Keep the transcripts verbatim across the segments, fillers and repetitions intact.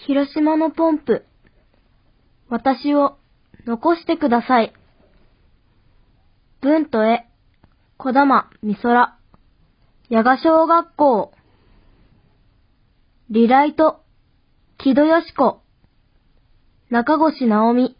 広島のポンプ。私を残してください。文と絵、小玉美空。矢賀小学校。リライト、木戸よし子。中越直美。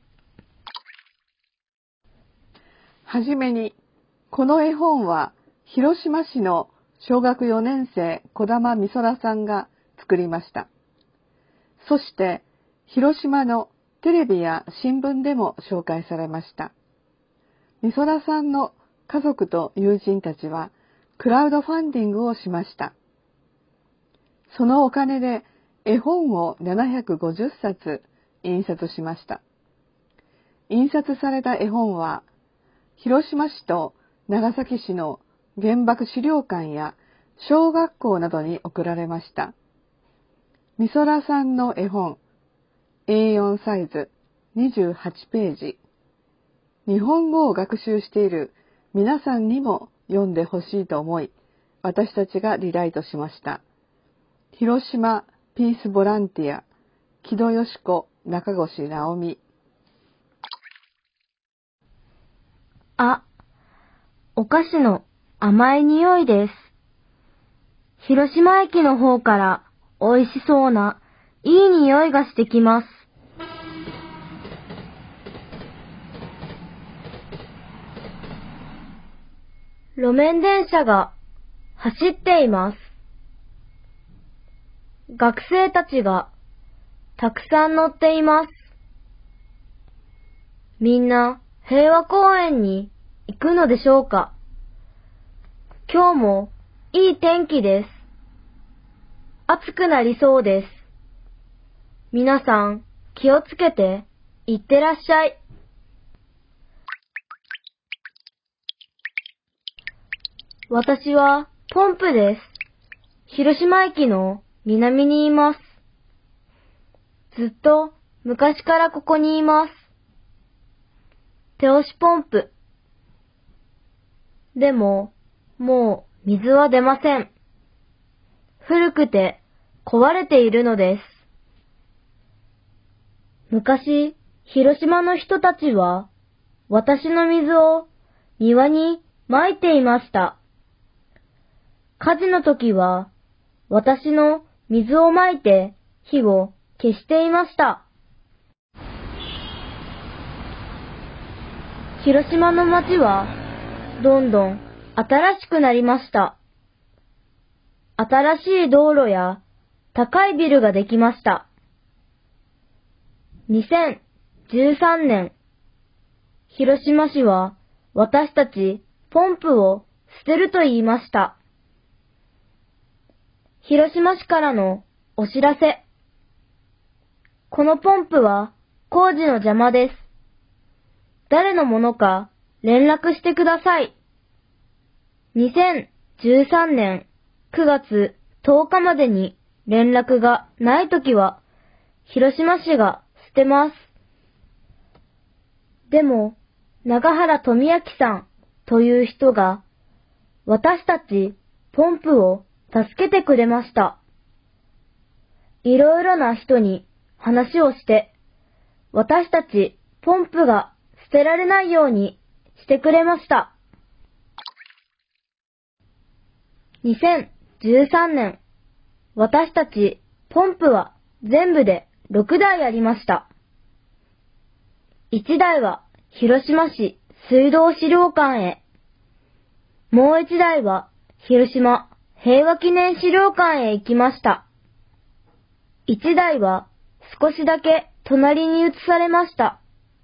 はじめに、この絵本は広島市の小学よねん生小玉美空さんが作りました。そして、広島のテレビや新聞でも紹介されました。美空さんの家族と友人たちはクラウドファンディングをしました。そのお金で絵本をななひゃくごじゅっさつ印刷しました。印刷された絵本は、広島市と長崎市の原爆資料館や小学校などに送られました。美空さんの絵本、エーよん サイズにじゅうはちページ。日本語を学習している皆さんにも読んでほしいと思い、私たちがリライトしました。広島ピースボランティア、木戸よし子、中越直美。 あ、お菓子の甘い匂いです。広島駅の方から美味しそうないい匂いがしてきます。路面電車が走っています。学生たちがたくさん乗っています。みんな平和公園に行くのでしょうか。今日もいい天気です。暑くなりそうです。皆さん気をつけていってらっしゃい。私はポンプです。広島駅の南にいます。ずっと昔からここにいます。手押しポンプ。でも、もう水は出ません。古くて壊れているのです。昔、広島の人たちは、私の水を庭に撒いていました。火事の時は、私の水を撒いて火を消していました。広島の街は、どんどん新しくなりました。新しい道路や高いビルができました。にせんじゅうさんねん、広島市は私たちポンプを捨てると言いました。広島市からのお知らせ。このポンプは工事の邪魔です。誰のものか連絡してください。にせんじゅうさんねんくがつとおかまでに連絡がないときは、広島市が捨てます。でも、長原富明さんという人が、私たちポンプを助けてくれました。いろいろな人に話をして、私たちポンプが捨てられないようにしてくれました。にせんじゅうさんねん、私たちポンプは全部でろくだいありました。いちだいは広島市水道資料館へ。もういちだいは広島平和記念資料館へ行きました。いちだいは少しだけ隣に移されました。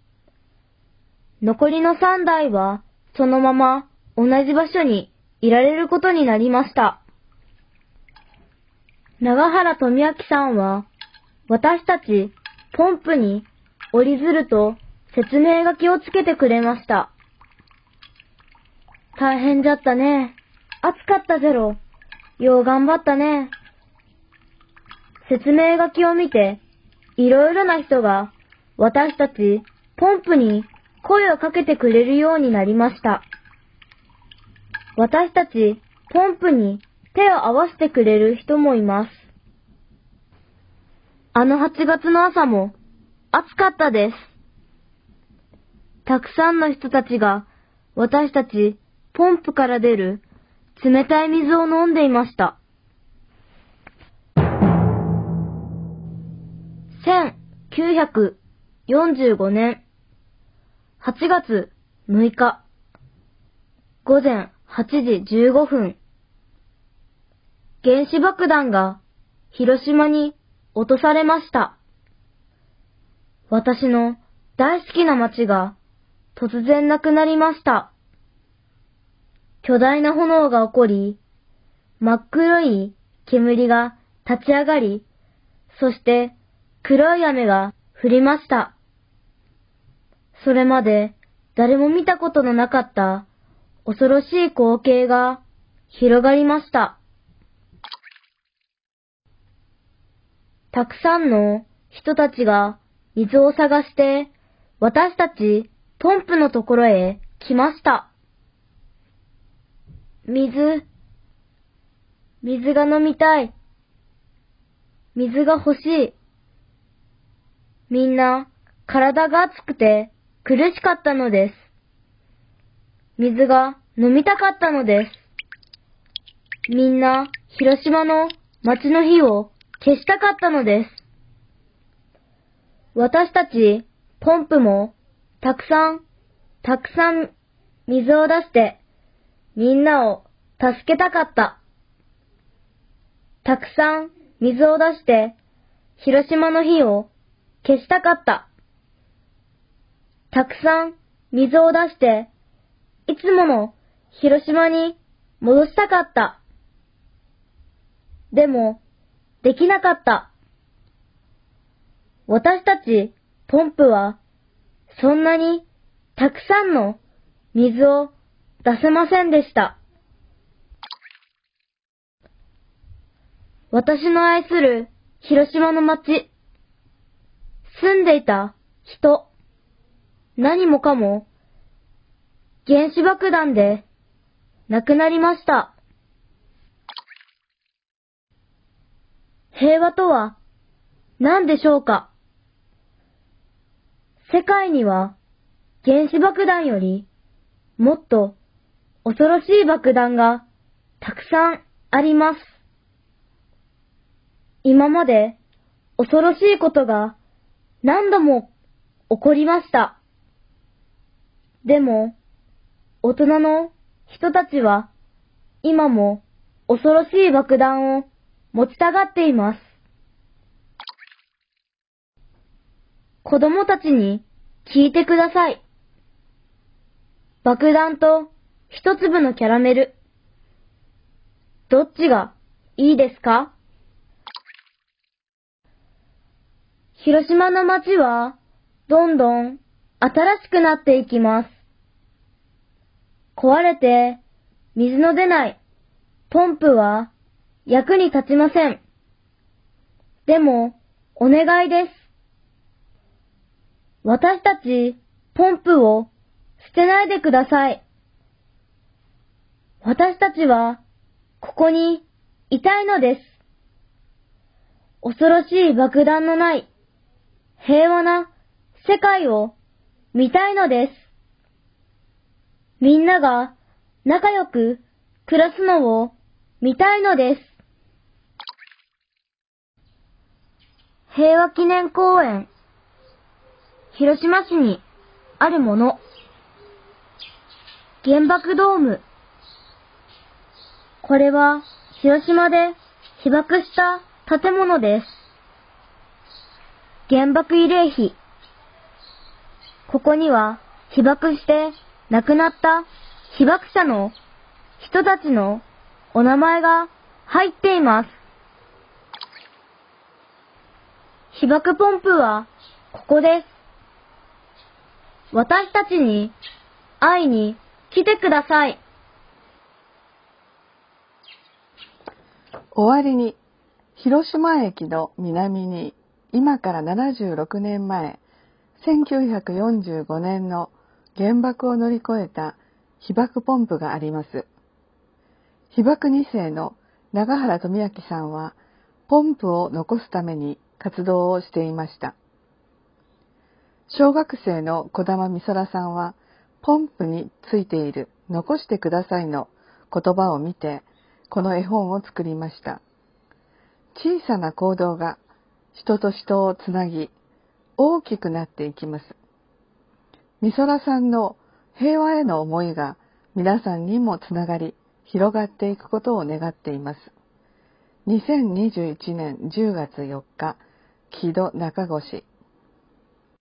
残りのさんだいはそのまま同じ場所にいられることになりました。長原富明さんは私たちポンプに折り鶴と説明書きをつけてくれました。大変じゃったね。暑かったじゃろ。よう頑張ったね。説明書きを見て、いろいろな人が私たちポンプに声をかけてくれるようになりました。私たちポンプに手を合わせてくれる人もいます。 あのはちがつの朝も暑かったです。たくさんの人たちが私たちポンプから出る冷たい水を飲んでいました。せんきゅうひゃくよんじゅうごねんはちがつむいかごぜんはちじじゅうごふん、原子爆弾が広島に落とされました。私の大好きな街が突然なくなりました。巨大な炎が起こり、真っ黒い煙が立ち上がり、そして黒い雨が降りました。それまで誰も見たことのなかった恐ろしい光景が広がりました。たくさんの人たちが水を探して私たちポンプのところへ来ました。水、水が飲みたい。水が欲しい。みんな体が熱くて苦しかったのです。水が飲みたかったのです。みんな広島の街の火を消したかったのです。私たちポンプもたくさん、たくさん水を出してみんなを助けたかった。たくさん水を出して広島の火を消したかった。たくさん水を出していつもの広島に戻したかった。でもできなかった。私たちポンプはそんなにたくさんの水を出せませんでした。私の愛する広島の街、住んでいた人、何もかも原子爆弾でなくなりました。平和とは何でしょうか？世界には原子爆弾よりもっと恐ろしい爆弾がたくさんあります。今まで恐ろしいことが何度も起こりました。でも大人の人たちは今も恐ろしい爆弾を持ちたがっています。子供たちに聞いてください。爆弾と一粒のキャラメル。どっちがいいですか？広島の街はどんどん新しくなっていきます。壊れて水の出ないポンプは役に立ちません。でもお願いです。私たちポンプを捨てないでください。私たちはここにいたいのです。恐ろしい爆弾のない平和な世界を見たいのです。みんなが仲良く暮らすのを見たいのです。平和記念公園、広島市にあるもの。原爆ドーム。これは広島で被爆した建物です。原爆慰霊碑。ここには被爆して亡くなった被爆者の人たちのお名前が入っています。被爆ポンプはここです。私たちに会いに来てください。 終わりに、広島駅の南に今からななじゅうろくねんまえ、せんきゅうひゃくよんじゅうごねんの原爆を乗り越えた被爆ポンプがあります。被爆にせいの永原富明さんはポンプを残すために活動をしていました。小学生の児玉美空さんは、ポンプについている残してくださいの言葉を見て、この絵本を作りました。小さな行動が人と人をつなぎ、大きくなっていきます。美空さんの平和への思いが皆さんにもつながり、広がっていくことを願っています。にせんにじゅういちねんじゅうがつよっか、木戸中越。